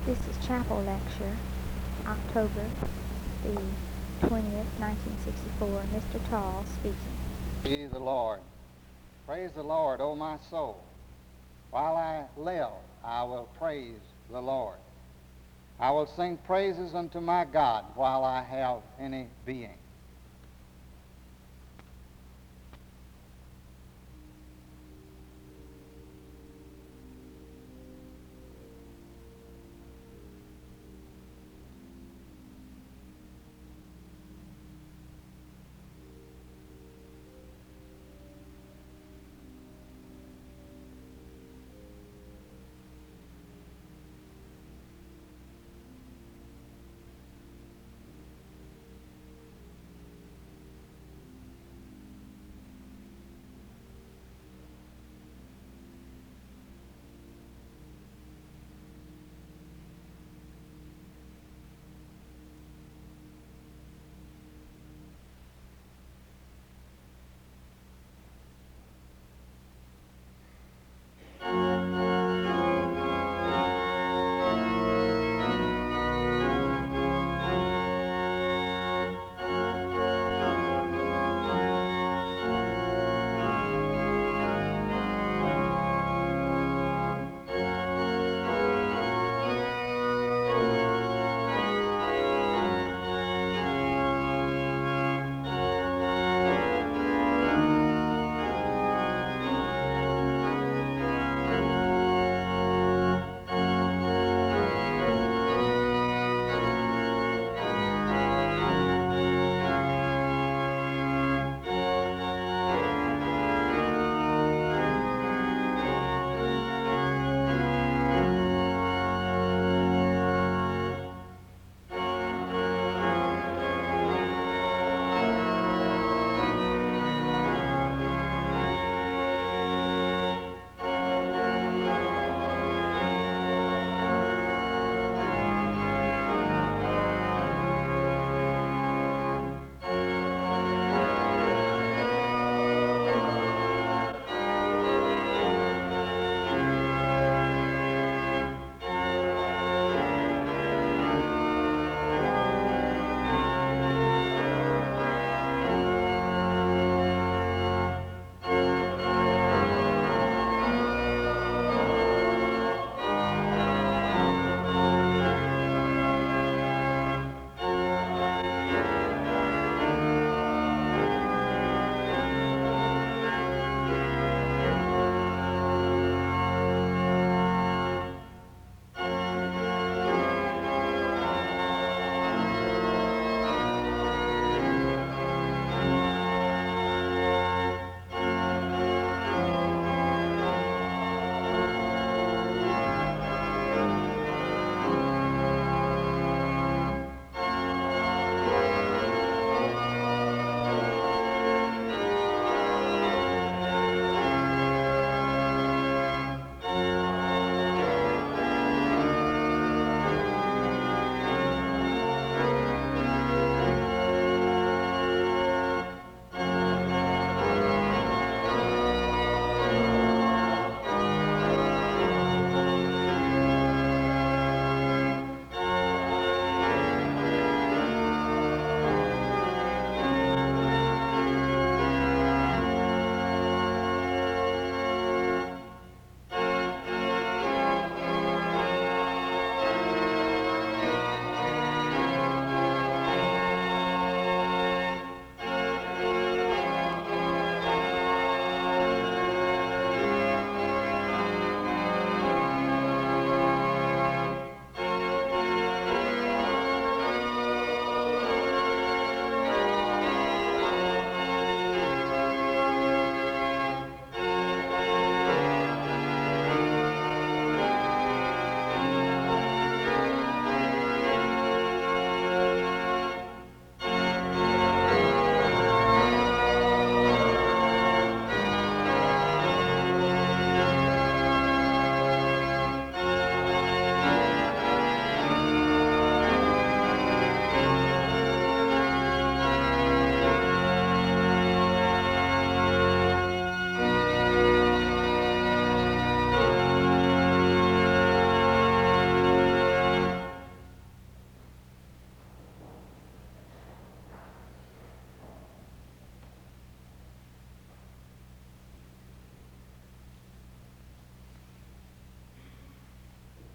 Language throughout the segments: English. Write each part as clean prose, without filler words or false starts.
This is Chapel Lecture, October the 20th, 1964. Mr. Tall speaking. Praise the Lord. Praise the Lord, O my soul. While I live, I will praise the Lord. I will sing praises unto my God while I have any being.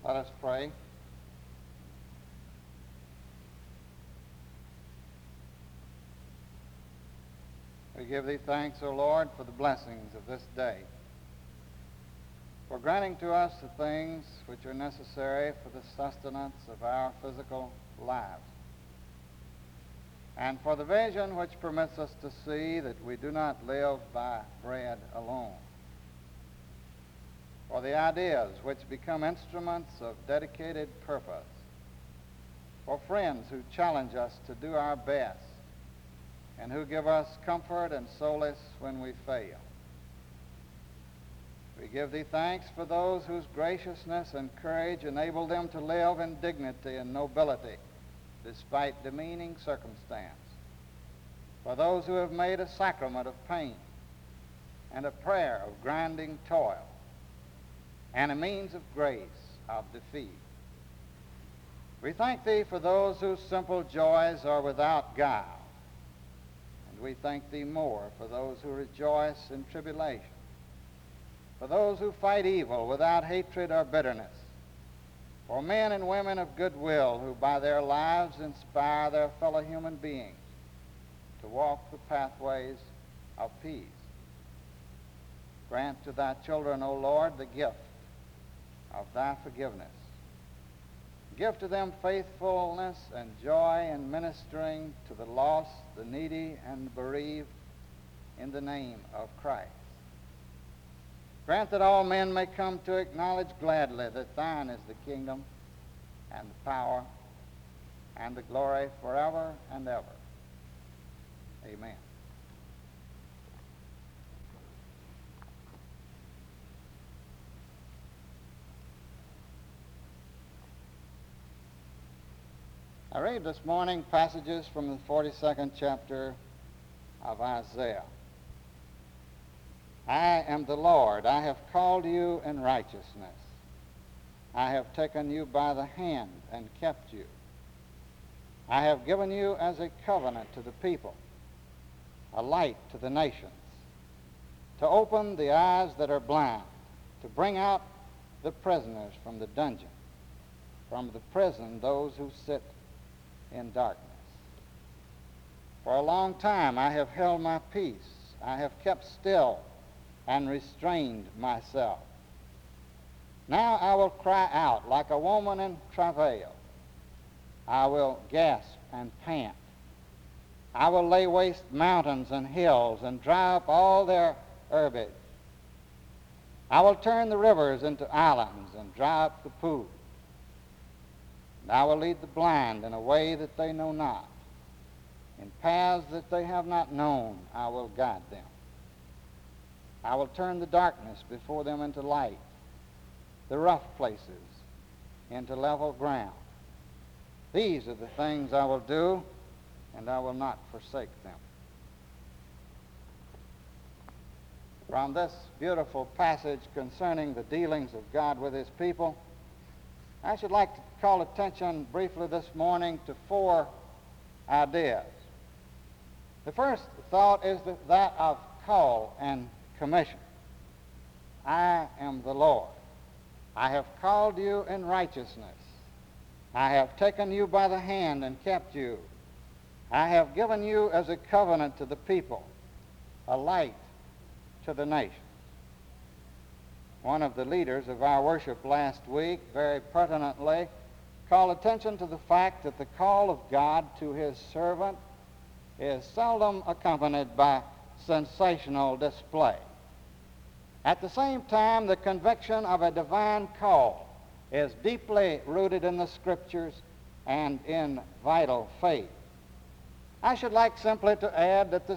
Let us pray. We give thee thanks, O Lord, for the blessings of this day, for granting to us the things which are necessary for the sustenance of our physical lives, and for the vision which permits us to see that we do not live by bread alone, for the ideas which become instruments of dedicated purpose, for friends who challenge us to do our best and who give us comfort and solace when we fail. We give thee thanks for those whose graciousness and courage enable them to live in dignity and nobility despite demeaning circumstance, for those who have made a sacrament of pain and a prayer of grinding toil and a means of grace of defeat. We thank thee for those whose simple joys are without guile, and we thank thee more for those who rejoice in tribulation, for those who fight evil without hatred or bitterness, for men and women of goodwill who by their lives inspire their fellow human beings to walk the pathways of peace. Grant to thy children, O Lord, the gift of thy forgiveness. Give to them faithfulness and joy in ministering to the lost, the needy, and the bereaved in the name of Christ. Grant that all men may come to acknowledge gladly that thine is the kingdom and the power and the glory forever and ever. Amen. I read this morning passages from the 42nd chapter of Isaiah. I am the Lord. I have called you in righteousness. I have taken you by the hand and kept you. I have given you as a covenant to the people, a light to the nations, to open the eyes that are blind, to bring out the prisoners from the dungeon, from the prison those who sit in darkness. For a long time I have held my peace. I have kept still and restrained myself. Now I will cry out like a woman in travail. I will gasp and pant. I will lay waste mountains and hills and dry up all their herbage. I will turn the rivers into islands and dry up the pools. And I will lead the blind in a way that they know not. In paths that they have not known, I will guide them. I will turn the darkness before them into light, the rough places into level ground. These are the things I will do, and I will not forsake them. From this beautiful passage concerning the dealings of God with his people, I should like to call attention briefly this morning to 4 ideas. The first thought is that of call and commission. I am the Lord. I have called you in righteousness. I have taken you by the hand and kept you. I have given you as a covenant to the people, a light to the nations. One of the leaders of our worship last week very pertinently called attention to the fact that the call of God to his servant is seldom accompanied by sensational display. At the same time, the conviction of a divine call is deeply rooted in the Scriptures and in vital faith. I should like simply to add that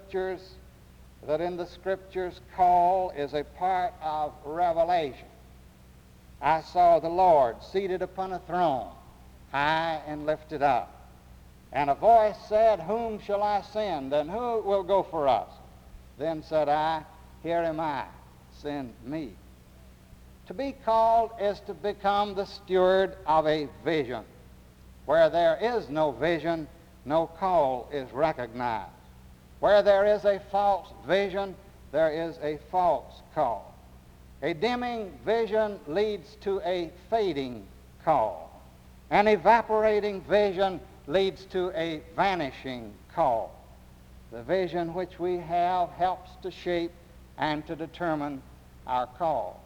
in the Scriptures, call is a part of revelation. I saw the Lord seated upon a throne, high and lifted up. And a voice said, Whom shall I send, and who will go for us? Then said I, Here am I, send me. To be called is to become the steward of a vision. Where there is no vision, no call is recognized. Where there is a false vision, there is a false call. A dimming vision leads to a fading call. An evaporating vision leads to a vanishing call. The vision which we have helps to shape and to determine our call.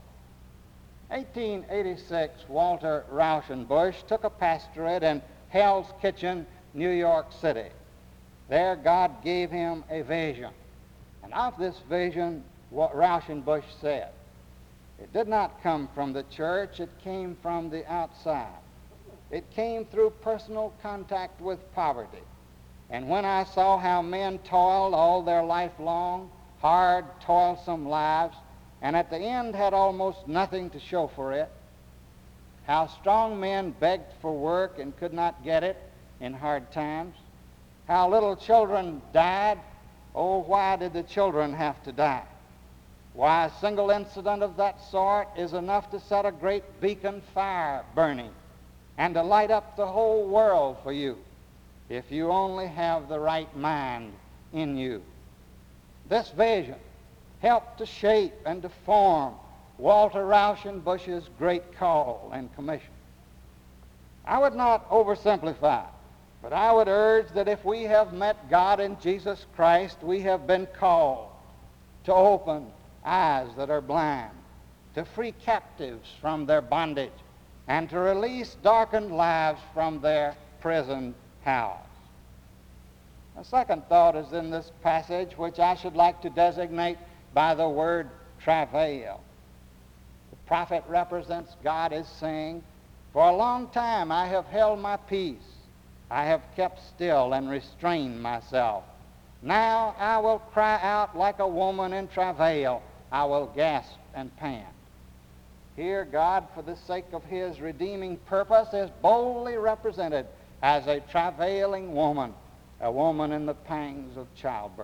1886, Walter Rauschenbusch took a pastorate in Hell's Kitchen, New York City. There God gave him a vision. And of this vision, what Rauschenbusch said, it did not come from the church, it came from the outside. It came through personal contact with poverty. And when I saw how men toiled all their life long, hard, toilsome lives, and at the end had almost nothing to show for it, how strong men begged for work and could not get it in hard times, how little children died. Oh, why did the children have to die? Why, a single incident of that sort is enough to set a great beacon fire burning and to light up the whole world for you if you only have the right mind in you. This vision helped to shape and to form Walter Rauschenbusch's great call and commission. I would not oversimplify, but I would urge that if we have met God in Jesus Christ, we have been called to open eyes that are blind, to free captives from their bondage, and to release darkened lives from their prison house. A second thought is in this passage, which I should like to designate by the word travail. The prophet represents God as saying, for a long time I have held my peace. I have kept still and restrained myself. Now I will cry out like a woman in travail. I will gasp and pant. Here God, for the sake of his redeeming purpose, is boldly represented as a travailing woman, a woman in the pangs of childbirth.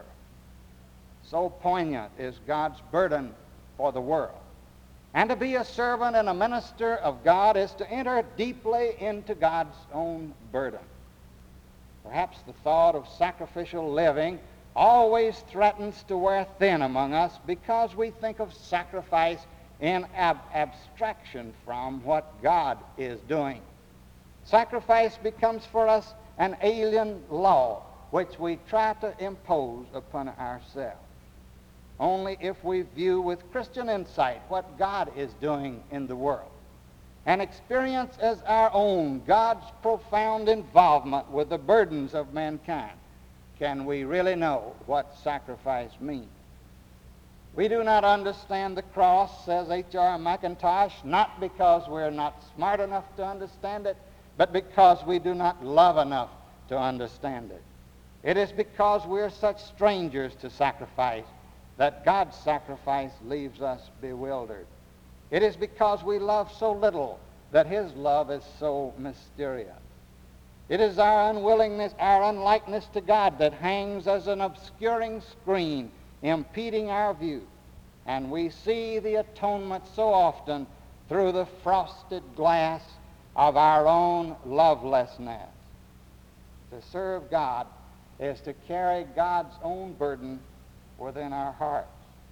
So poignant is God's burden for the world. And to be a servant and a minister of God is to enter deeply into God's own burden. Perhaps the thought of sacrificial living always threatens to wear thin among us because we think of sacrifice in abstraction from what God is doing. Sacrifice becomes for us an alien law which we try to impose upon ourselves. Only if we view with Christian insight what God is doing in the world and experience as our own God's profound involvement with the burdens of mankind, can we really know what sacrifice means. We do not understand the cross, says H.R. McIntosh, not because we're not smart enough to understand it, but because we do not love enough to understand it. It is because we're such strangers to sacrifice that God's sacrifice leaves us bewildered. It is because we love so little that his love is so mysterious. It is our unwillingness, our unlikeness to God that hangs as an obscuring screen, impeding our view. And we see the atonement so often through the frosted glass of our own lovelessness. To serve God is to carry God's own burden within our hearts.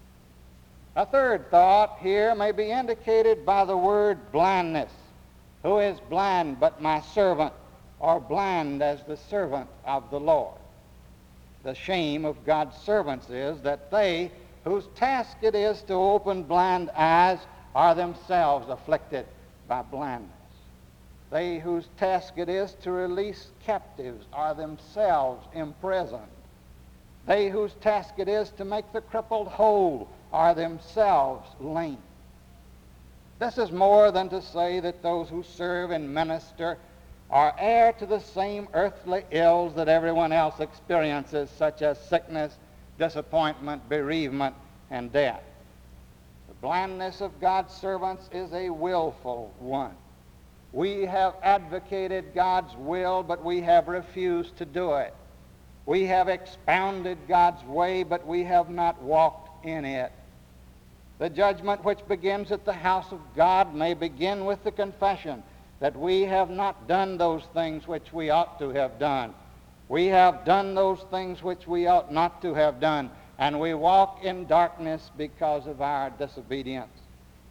A third thought here may be indicated by the word blindness. Who is blind but my servant, or blind as the servant of the Lord? The shame of God's servants is that they whose task it is to open blind eyes are themselves afflicted by blindness. They whose task it is to release captives are themselves imprisoned. They whose task it is to make the crippled whole are themselves lame. This is more than to say that those who serve and minister are heir to the same earthly ills that everyone else experiences, such as sickness, disappointment, bereavement, and death. The blindness of God's servants is a willful one. We have advocated God's will, but we have refused to do it. We have expounded God's way, but we have not walked in it. The judgment which begins at the house of God may begin with the confession that we have not done those things which we ought to have done. We have done those things which we ought not to have done, and we walk in darkness because of our disobedience.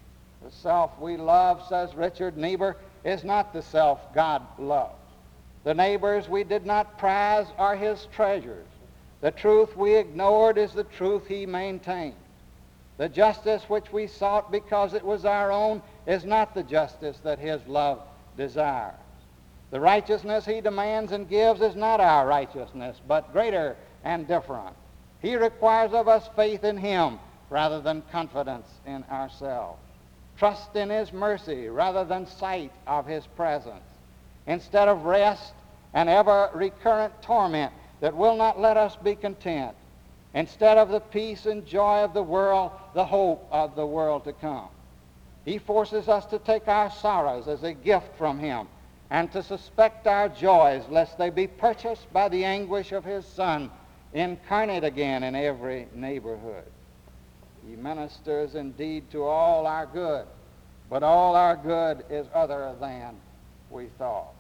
The self we love, says Richard Niebuhr, is not the self God loves. The neighbors we did not prize are his treasures. The truth we ignored is the truth he maintained. The justice which we sought because it was our own is not the justice that his love desires. The righteousness he demands and gives is not our righteousness, but greater and different. He requires of us faith in him rather than confidence in ourselves. Trust in his mercy rather than sight of his presence. Instead of rest and ever-recurrent torment that will not let us be content. Instead of the peace and joy of the world, the hope of the world to come. He forces us to take our sorrows as a gift from him and to suspect our joys lest they be purchased by the anguish of his Son, incarnate again in every neighborhood. He ministers indeed to all our good, but all our good is other than we thought.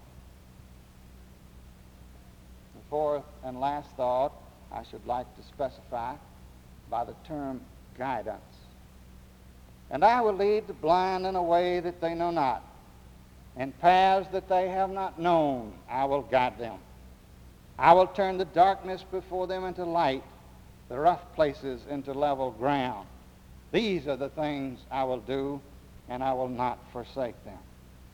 The fourth and last thought I should like to specify by the term guidance. And I will lead the blind in a way that they know not. In paths that they have not known, I will guide them. I will turn the darkness before them into light, the rough places into level ground. These are the things I will do, and I will not forsake them.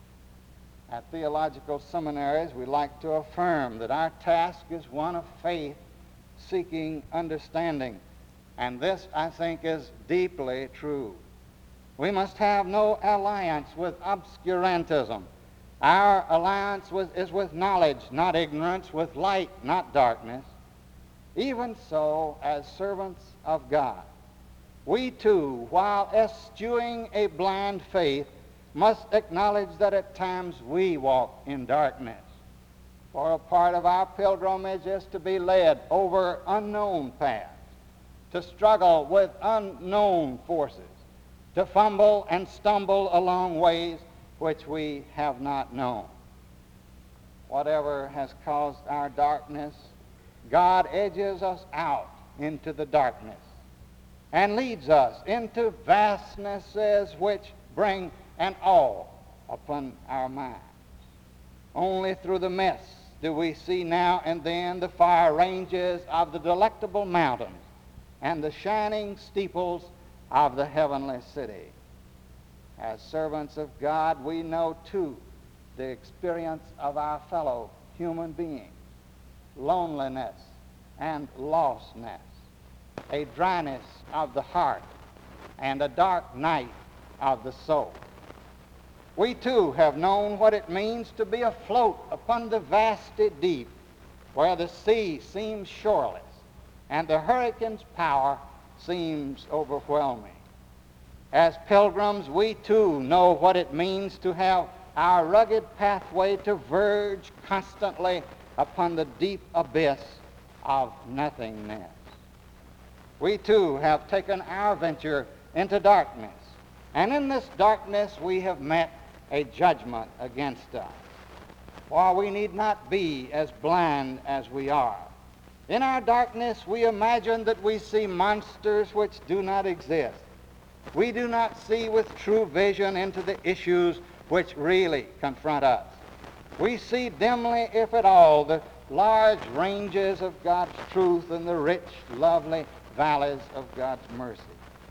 At theological seminaries, we like to affirm that our task is one of faith, seeking understanding. And this, I think, is deeply true. We must have no alliance with obscurantism. Our alliance is with knowledge, not ignorance, with light, not darkness. Even so, as servants of God, we too, while eschewing a blind faith, must acknowledge that at times we walk in darkness. For a part of our pilgrimage is to be led over unknown paths, to struggle with unknown forces, to fumble and stumble along ways which we have not known. Whatever has caused our darkness, God edges us out into the darkness and leads us into vastnesses which bring an awe upon our minds. Only through the mist do we see now and then the fire ranges of the delectable mountains and the shining steeples of the heavenly city. As servants of God, we know too the experience of our fellow human beings, loneliness and lostness, a dryness of the heart, and a dark night of the soul. We too have known what it means to be afloat upon the vasty deep, where the sea seems shoreless and the hurricane's power seems overwhelming. As pilgrims, we too know what it means to have our rugged pathway to verge constantly upon the deep abyss of nothingness. We too have taken our venture into darkness, and in this darkness we have met a judgment against us. For we need not be as blind as we are. In our darkness we imagine that we see monsters which do not exist. We do not see with true vision into the issues which really confront us. We see dimly, if at all, the large ranges of God's truth and the rich, lovely valleys of God's mercy.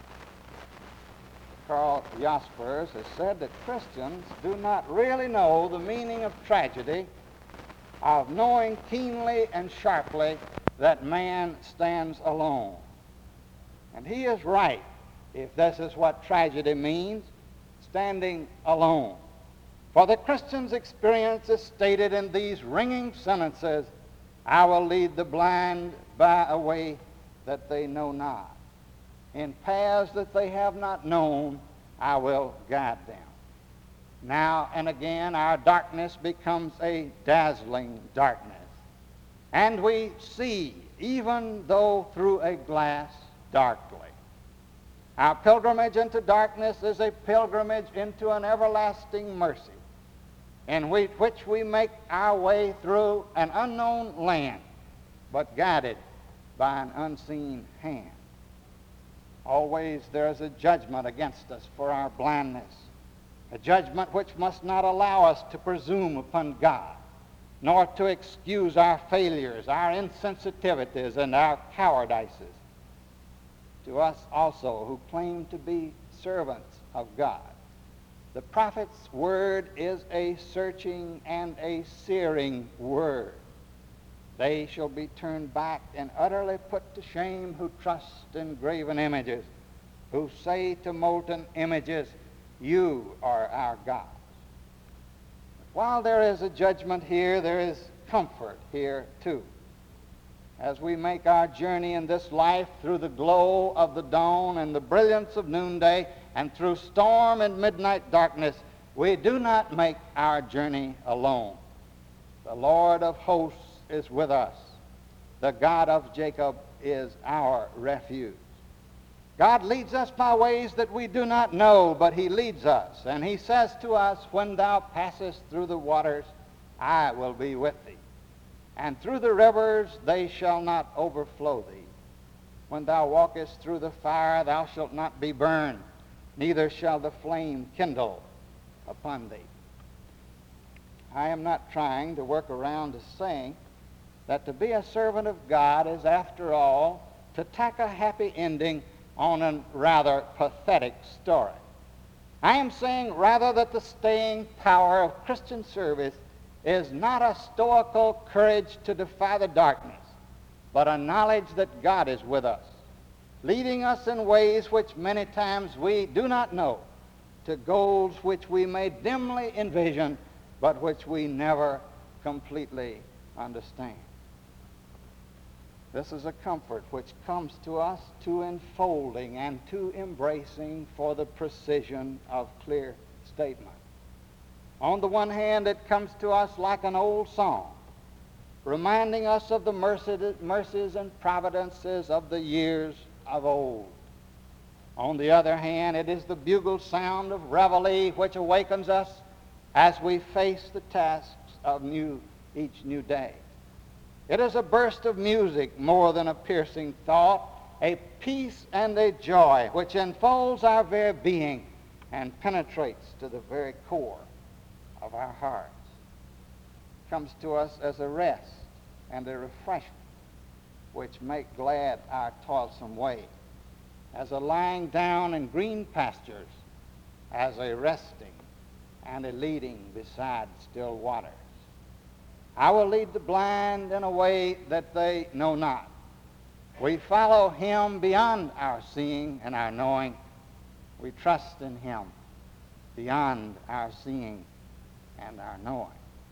Karl Jaspers has said that Christians do not really know the meaning of tragedy, of knowing keenly and sharply that man stands alone. And he is right, if this is what tragedy means, standing alone. For the Christian's experience is stated in these ringing sentences, I will lead the blind by a way that they know not. In paths that they have not known, I will guide them. Now and again, our darkness becomes a dazzling darkness. And we see, even though through a glass, darkly. Our pilgrimage into darkness is a pilgrimage into an everlasting mercy, in which we make our way through an unknown land, but guided by an unseen hand. Always there is a judgment against us for our blindness, a judgment which must not allow us to presume upon God, nor to excuse our failures, our insensitivities, and our cowardices. To us also who claim to be servants of God, the prophet's word is a searching and a searing word. They shall be turned back and utterly put to shame who trust in graven images, who say to molten images, you are our gods. While there is a judgment here, there is comfort here too. As we make our journey in this life through the glow of the dawn and the brilliance of noonday, and through storm and midnight darkness, we do not make our journey alone. The Lord of hosts is with us. The God of Jacob is our refuge. God leads us by ways that we do not know, but he leads us. And he says to us, when thou passest through the waters, I will be with thee. And through the rivers, they shall not overflow thee. When thou walkest through the fire, thou shalt not be burned, neither shall the flame kindle upon thee. I am not trying to work around to saying that to be a servant of God is, after all, to tack a happy ending on a rather pathetic story. I am saying rather that the staying power of Christian service is not a stoical courage to defy the darkness, but a knowledge that God is with us, leading us in ways which many times we do not know, to goals which we may dimly envision, but which we never completely understand. This is a comfort which comes to us too enfolding and too embracing for the precision of clear statement. On the one hand, it comes to us like an old song, reminding us of the mercies and providences of the years of old. On the other hand, it is the bugle sound of reveille which awakens us as we face the tasks of each new day. It is a burst of music more than a piercing thought, a peace and a joy which enfolds our very being and penetrates to the very core of our hearts. It comes to us as a rest and a refreshment which make glad our toilsome way, as a lying down in green pastures, as a resting and a leading beside still waters. I will lead the blind in a way that they know not. We follow him beyond our seeing and our knowing. We trust in him beyond our seeing and our knowing.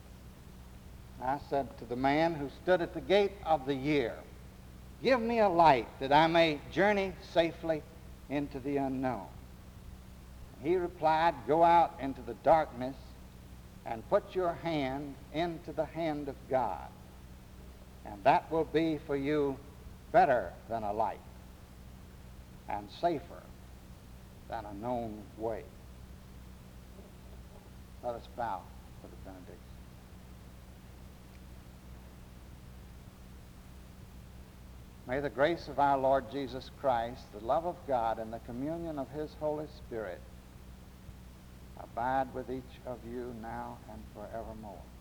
I said to the man who stood at the gate of the year, give me a light that I may journey safely into the unknown. He replied, go out into the darkness and put your hand into the hand of God, and that will be for you better than a light and safer than a known way. Let us bow for the benediction. May the grace of our Lord Jesus Christ, the love of God, and the communion of his Holy Spirit abide with each of you now and forevermore.